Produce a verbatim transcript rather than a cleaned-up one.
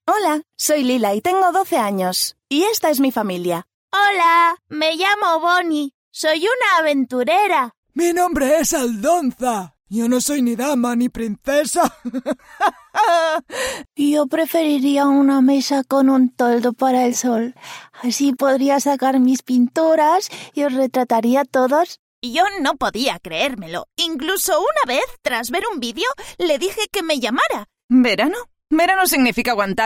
Hola, soy Lila y tengo doce años. Y esta es mi familia. Hola, me llamo Bonnie. Soy una aventurera. Mi nombre es Aldonza. Yo no soy ni dama ni princesa. Yo preferiría una mesa con un toldo para el sol. Así podría sacar mis pinturas y os retrataría a todos. Yo no podía creérmelo. Incluso una vez, tras ver un vídeo, le dije que me llamara. ¿Verano? Verano significa aguantar